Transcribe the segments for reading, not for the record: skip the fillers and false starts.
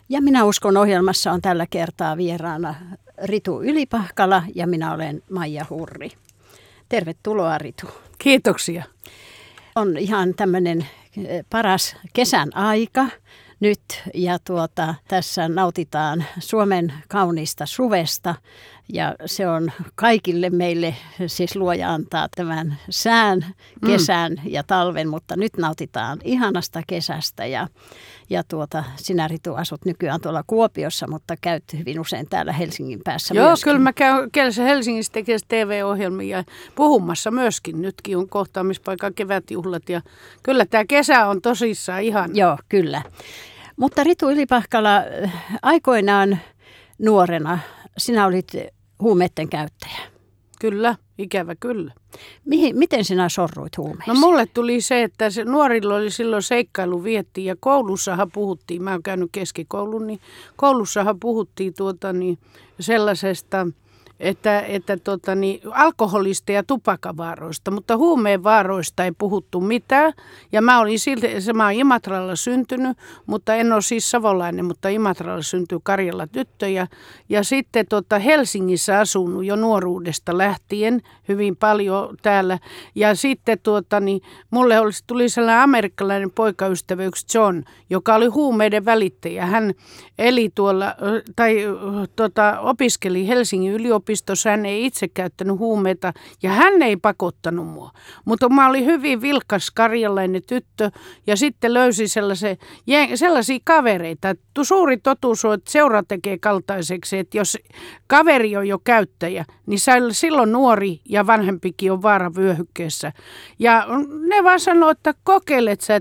Ja Minä uskon ohjelmassa on tällä kertaa vieraana Ritu Ylipahkala ja minä olen Maija Hurri. Tervetuloa Ritu. Kiitoksia. On ihan tämmöinen paras kesän aika nyt ja tässä nautitaan Suomen kauniista suvesta ja se on kaikille meille, siis Luoja antaa tämän sään, kesän ja talven, mutta nyt nautitaan ihanasta kesästä ja sinä Ritu asut nykyään tuolla Kuopiossa, mutta käyt hyvin usein täällä Helsingin päässä Joo, myöskin. kyllä mä käyn Helsingissä tekemässä TV-ohjelmia ja puhumassa myöskin. Nytkin on kohtaamispaikan kevätjuhlat ja kyllä tämä kesä on tosissaan ihan. Joo, kyllä. Mutta Ritu Ylipahkala, aikoinaan nuorena sinä olit huumeiden käyttäjä. Kyllä, ikävä kyllä. Miten sinä sorruit huumeisiin? No mulle tuli se, että nuorilla oli silloin seikkailu vietti ja koulussahan puhuttiin, mä oon käynyt keskikoulun, niin koulussahan puhuttiin sellaisesta, että alkoholista ja tupakavaaroista, mutta huumeen vaaroista ei puhuttu mitään. Ja mä oon Imatralla syntynyt, mutta en ole siis savolainen, mutta Imatralla syntyi Karjala tyttö. Ja sitten Helsingissä asunut jo nuoruudesta lähtien hyvin paljon täällä. Ja sitten mulle tuli sellainen amerikkalainen poikaystävä yksi John, joka oli huumeiden välittäjä. Hän eli opiskeli Helsingin yliopistossa, hän ei itse käyttänyt huumeita ja hän ei pakottanut mua. Mutta mä olin hyvin vilkas karjalainen tyttö ja sitten löysin sellaisia kavereita. Suuri totuus on, että seura tekee kaltaiseksi, että jos kaveri on jo käyttäjä, niin silloin nuori ja vanhempikin on vaaravyöhykkeessä. Ja ne vaan sanoo, että kokeilet sä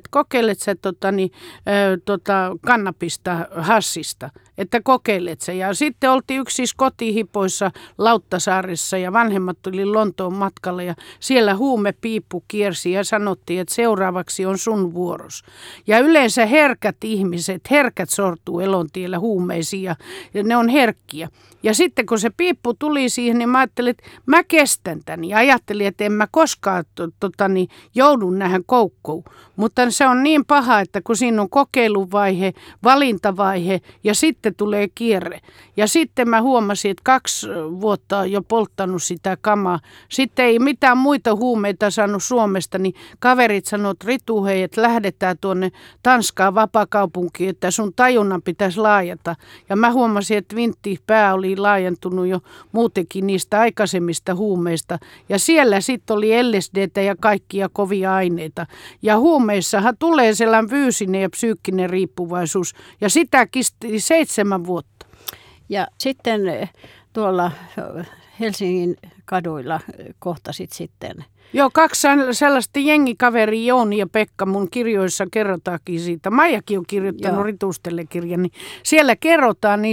kannabista, hassista. Että kokeilet se. Ja sitten oltiin siis kotihipoissa Lauttasaaressa ja vanhemmat tuli Lontoon matkalle ja siellä huumepiippu kiersi ja sanottiin, että seuraavaksi on sun vuoros. Ja yleensä herkät sortuu elontiellä huumeisiin ja ne on herkkiä. Ja sitten kun se piippu tuli siihen, niin mä ajattelin, että mä kestän tämän. Ja ajattelin, että en mä koskaan joudun nähän koukkuun. Mutta se on niin paha, että kun siinä on kokeiluvaihe, valintavaihe ja sitten tulee kierre. Ja sitten mä huomasin, että 2 vuotta on jo polttanut sitä kamaa. Sitten ei mitään muita huumeita saanut Suomesta, niin kaverit sanoivat, että Ritu, hei, että lähdetään tuonne Tanskaan vapaakaupunkiin, että sun tajunnan pitäisi laajata. Ja mä huomasin, että vinttipää oli laajentunut jo muutenkin niistä aikaisemmista huumeista. Ja siellä sitten oli LSDtä ja kaikkia kovia aineita. Ja huumeissahan tulee sellainen fyysinen ja psyykkinen riippuvaisuus. Ja sitä kesti 7 vuotta. Ja sitten tuolla Helsingin kaduilla kohtasit sitten. Joo, 2 sellaista jengikaveri, Jouni ja Pekka, mun kirjoissa kerrotaankin siitä. Maijakin on kirjoittanut Ritustelle kirjan, niin siellä kerrotaan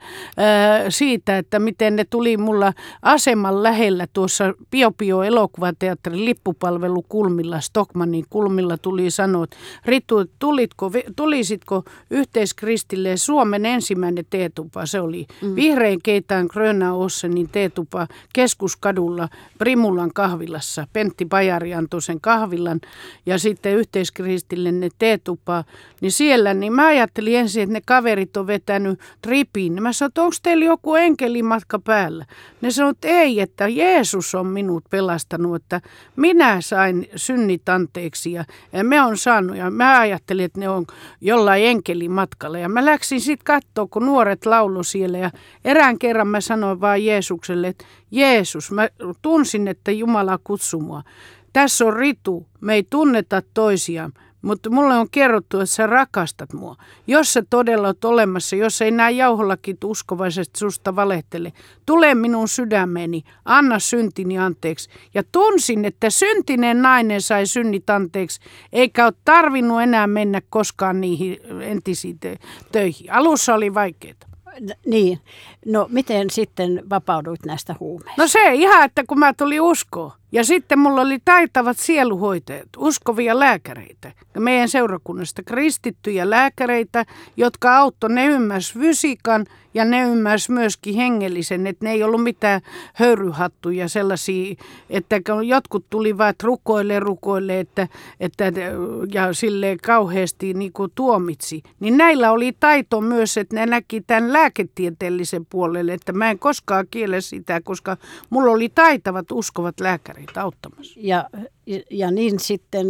siitä, että miten ne tuli mulla aseman lähellä tuossa Pio elokuvateatterin lippupalvelukulmilla, Stockmannin kulmilla tuli sanoa, että Ritu, tulisitko yhteiskristille Suomen ensimmäinen teetupa, se oli Vihreän keitään Gröna Ossenin teetupa Keskuskadulla Primulan kahvilassa. Pentti Pajari antoi sen kahvilan ja sitten yhteiskristillinen teetupa, niin siellä, niin mä ajattelin ensin, että ne kaverit on vetänyt tripin. Mä sanoin, että onko teillä joku enkelimatka päällä? Ne sanoivat, että ei, että Jeesus on minut pelastanut, että minä sain synnit anteeksi ja me on saanut. Ja mä ajattelin, että ne on jollain enkelimatkalla. Ja mä läksin sitten katsoa, kun nuoret laulu siellä ja erään kerran mä sanoin vaan Jeesukselle, että Jeesus, mä tunsin, että Jumala kutsui mua. Tässä on Ritu, me ei tunneta toisiaan, mutta mulle on kerrottu, että sä rakastat mua. Jos sä todella oot olemassa, jos ei nämä jauholakit uskovaisesti susta valehtele, tule minun sydämeeni, anna syntini anteeksi. Ja tunsin, että syntinen nainen sai synnit anteeksi, eikä ole tarvinnut enää mennä koskaan niihin entisiin töihin. Alussa oli vaikeaa. Niin. No miten sitten vapauduit näistä huumeista? No se ihan, että kun mä tulin uskoon. Ja sitten mulla oli taitavat sieluhoitajat, uskovia lääkäreitä. Meidän seurakunnasta kristittyjä lääkäreitä, jotka auttoi, ne ymmärsi fysiikan ja ne ymmärsi myöskin hengellisen. Että ne ei ollut mitään höyryhattuja sellaisia, että jotkut tulivat rukoille, että ja silleen kauheasti niin kuin tuomitsi. Niin näillä oli taito myös, että ne näki tämän lääketieteellisen puolelle, että mä en koskaan kiele sitä, koska mulla oli taitavat uskovat lääkärit auttamassa. Ja niin sitten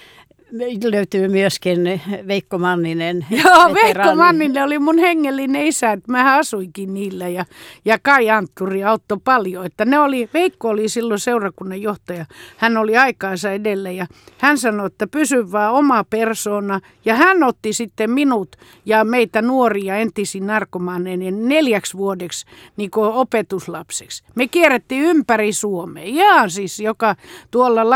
löytyy myöskin Veikko Manninen. Joo, Veikko Manninen oli mun hengellinen isä, että mä asuinkin niillä ja Kai Antturi auttoi paljon. Että Veikko oli silloin seurakunnan johtaja, hän oli aikaansa edellä ja hän sanoi, että pysy vaan oma persoona ja hän otti sitten minut ja meitä nuoria entisiä narkomaaneja 4 vuodeksi niin kuin opetuslapseksi. Me kierrettiin ympäri Suomea, ihan siis joka tuolla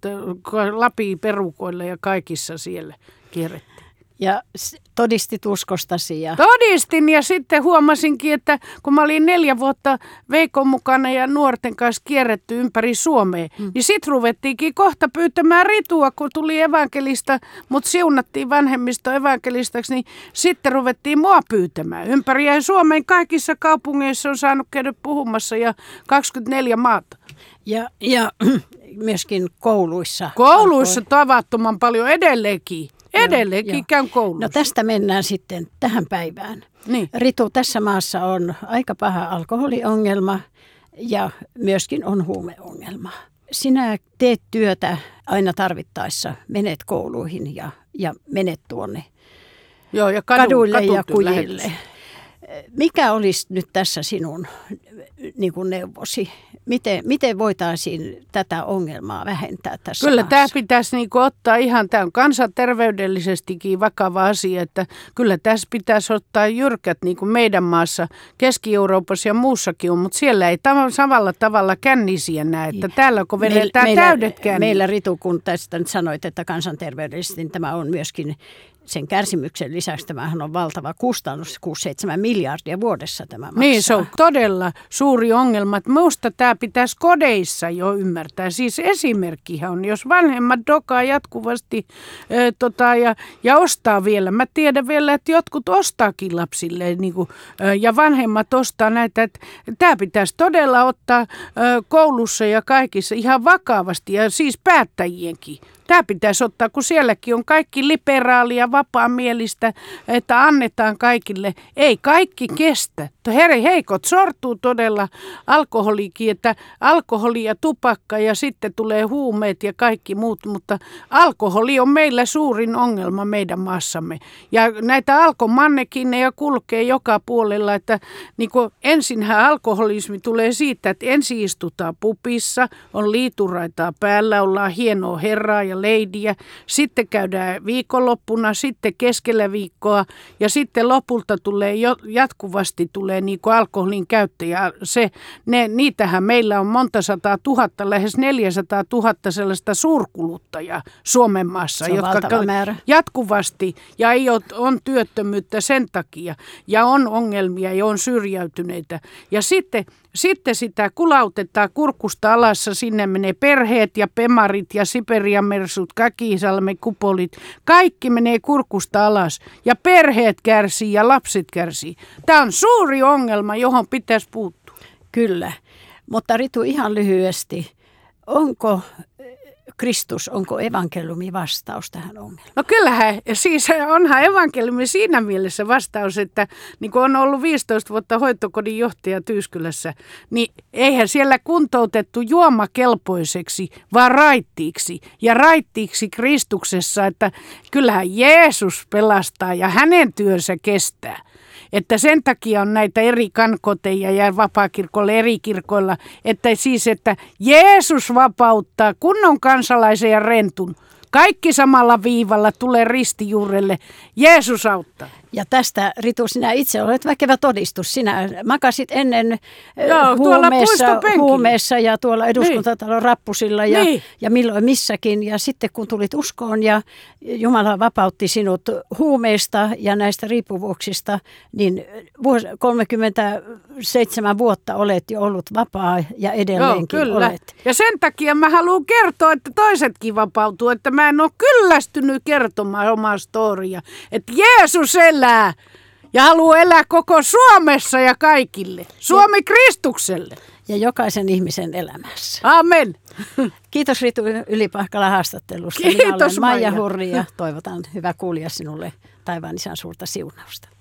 Lapin perukoilla ja kaikissa siellä kierrettiin. Ja todistit uskostasi. Todistin ja sitten huomasinkin, että kun mä olin 4 vuotta Veikon mukana ja nuorten kanssa kierretty ympäri Suomea, niin sitten ruvettiinkin kohta pyytämään Ritua, kun tuli evankelista, mutta siunattiin vanhemmisto evankelistaksi, niin sitten ruvettiin mua pyytämään. Ympäri ja Suomen kaikissa kaupungeissa on saanut käydä puhumassa ja 24 maata. Ja myöskin kouluissa. Kouluissa tavattoman paljon edelleenkin. Edelleenkin käyn koulussa. No tästä mennään sitten tähän päivään. Niin. Ritu, tässä maassa on aika paha alkoholiongelma ja myöskin on huumeongelma. Sinä teet työtä aina tarvittaessa, menet kouluihin ja menet tuonne ja kaduille ja kujille. Mikä olisi nyt tässä sinun niin kuin neuvosi? Miten voitaisiin tätä ongelmaa vähentää tässä Kyllä maassa? Tämä pitäisi ottaa ihan, tämä on kansanterveydellisestikin vakava asia, että kyllä tässä pitäisi ottaa jyrkät niin kuin meidän maassa, Keski-Euroopassa ja muussakin on, mutta siellä ei samalla tavalla kännisiä näe, että täällä kun vedetään täydet kännit. Meillä Ritu, kun tästä nyt sanoit, että kansanterveydellisesti niin tämä on myöskin sen kärsimyksen lisäksi tämähän on valtava kustannus, 6-7 miljardia vuodessa tämä maksaa. Niin, se on todella suuri ongelma. Minusta tämä pitäisi kodeissa jo ymmärtää. Siis esimerkkihän on, jos vanhemmat dokaa jatkuvasti ja ostaa vielä. Mä tiedän vielä, että jotkut ostaakin lapsille ja vanhemmat ostaa näitä. Että tämä pitäisi todella ottaa koulussa ja kaikissa ihan vakavasti ja siis päättäjienkin. Tämä pitäisi ottaa, kun sielläkin on kaikki liberaalia, vapaamielistä, että annetaan kaikille. Ei kaikki kestä. Heikot sortuu todella alkoholikin, että alkoholi ja tupakka ja sitten tulee huumeet ja kaikki muut, mutta alkoholi on meillä suurin ongelma meidän maassamme. Ja näitä alkomannekineja kulkee joka puolella, että niin kuin ensinhän alkoholismi tulee siitä, että ensin istutaan pupissa, on liituraitaa päällä, ollaan hienoa herraa ja leidiä, sitten käydään viikonloppuna, sitten keskellä viikkoa ja sitten lopulta tulee jatkuvasti tulee niin kuin alkoholin käyttö ja niitähän meillä on monta 100 000, lähes 400 000 sellaista suurkuluttajaa Suomen maassa, jotka jatkuvasti ja on työttömyyttä sen takia ja on ongelmia ja on syrjäytyneitä ja sitten sitä kulautetaan kurkusta alassa, sinne menee perheet ja pemarit ja Siperiamersut, Kakisalmen kupolit, kaikki menee kurkusta alas ja perheet kärsii ja lapset kärsii. Tämä on suuri ongelma, johon pitäisi puuttua. Kyllä, mutta Ritu ihan lyhyesti, onko evankeliumi vastaus tähän ongelmaan? No kyllähän, siis onhan evankeliumi siinä mielessä vastaus, että niin kun on ollut 15 vuotta hoitokodin johtaja Tyyskylässä, niin eihän siellä kuntoutettu juomakelpoiseksi, vaan raittiiksi. Ja raittiiksi Kristuksessa, että kyllähän Jeesus pelastaa ja hänen työnsä kestää. Että sen takia on näitä eri kankoteja ja vapaakirkolla eri kirkoilla, että siis, että Jeesus vapauttaa kunnon kansalaisen ja rentun. Kaikki samalla viivalla tulee ristijuurelle. Jeesus auttaa. Ja tästä, Ritu, sinä itse olet väkevä todistus. Sinä makasit ennen huumeessa ja tuolla eduskuntatalon rappusilla ja milloin missäkin. Ja sitten kun tulit uskoon ja Jumala vapautti sinut huumeista ja näistä riippuvuuksista, niin 37 vuotta olet jo ollut vapaa ja edelleenkin olet. Ja sen takia mä haluan kertoa, että toisetkin vapautuu, että mä en ole kyllästynyt kertomaan omaa storia. Että Jeesus elää ja haluaa elää koko Suomessa ja kaikille. Suomi Kristukselle. Ja jokaisen ihmisen elämässä. Amen. Kiitos Ritu Ylipahkala haastattelusta. Kiitos Minä olen Maija Maija Hurri ja toivotan hyvä kuulija sinulle taivaan isän suurta siunausta.